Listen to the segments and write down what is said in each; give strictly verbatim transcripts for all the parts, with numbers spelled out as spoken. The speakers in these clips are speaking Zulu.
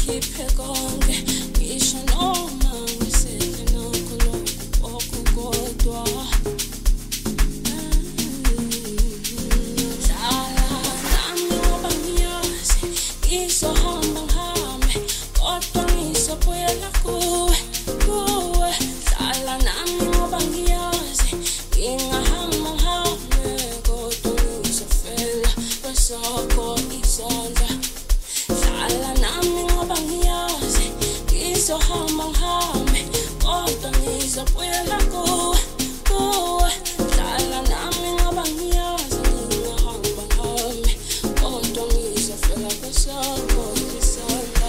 ngikhiphe konke ngisho noma ngisedle nokho lokhu okukodwa. Hlala nami ngoba ngiyazi ngizohamba ngihambe kodwa ngizobuyela kuwe kuwe. Hlala nami ngoba ngiyazi ngingahamba ngihambe kodwa ngizofela kwesakho isandla. Hlala nami ngoba ngiyazi ngizohamba ngihambe kodwa ngizobuyela kuwe kuwe. Hlala nami ngoba ngiyazi ngingahamba ngihambe kodwa ngizofela kwesakho isandla.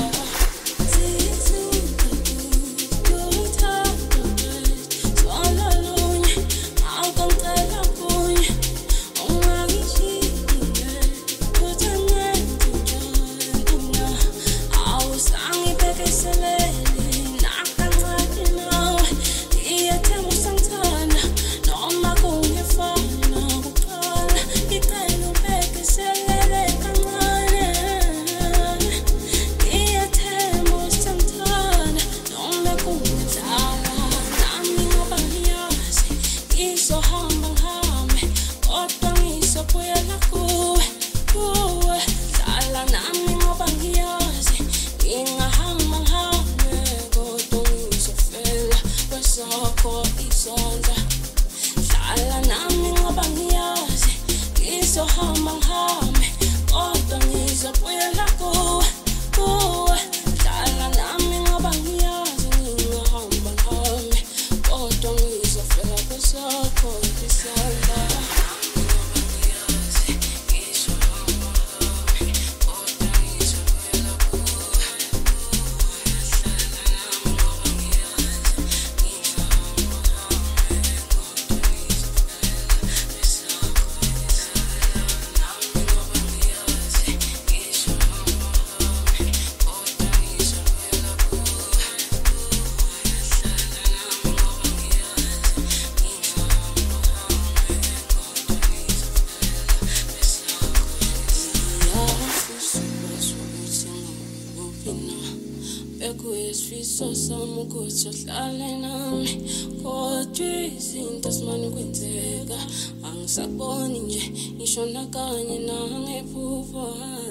Hlala nami ngoba ngiyazi ngizohamba ngihambe kodwa ngizobuyela kuwe kuwe. Hlala nami ngoba ngiyazi ngingahamba ngihambe kodwa ngizofela kwesakho isandla. Bekuyisifiso sami ukuthi uhlale nami kodwa izinto simane kwenzeka angisaboni nje ngisho nakanye nangephupho.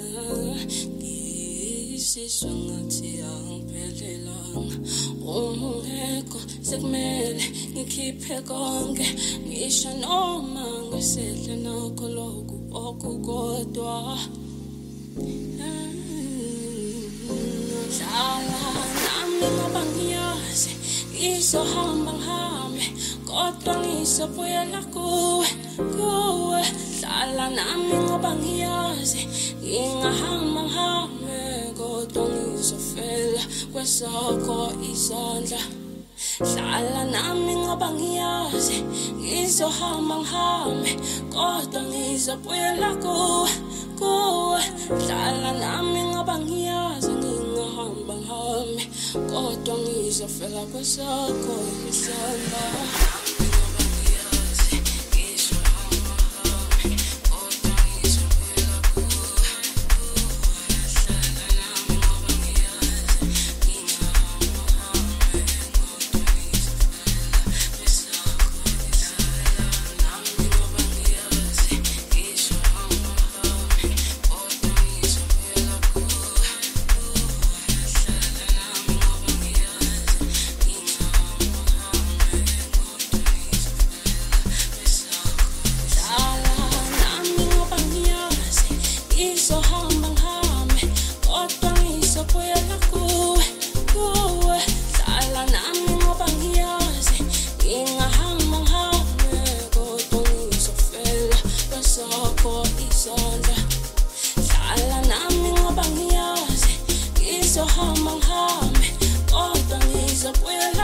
Ngisizwa ngathi angiphelelanga uma ungekho sekumele ngikhiphe konke ngisho noma ngisedle nokho lokhu okukodwa. Hlala nami ngoba ngiyazi ngizohamba ngihambe kodwa ngizobuyela kuwe kuwe. Hlala nami ngoba ngiyazi ngingahamba ngihambe kodwa ngizofela kwesakho isandla. Hlala nami ngoba ngiyazi ngizohamba ngihambe kodwa ngizobuyela kuwe kuwe. Hlala nami ngoba ngiyazi ngingahamba ngihambe kodwa ngizofela kwesakho isandla. Hlala nami ngoba ngiyazi ngizohamba ngihambe kodwa ngizobuyela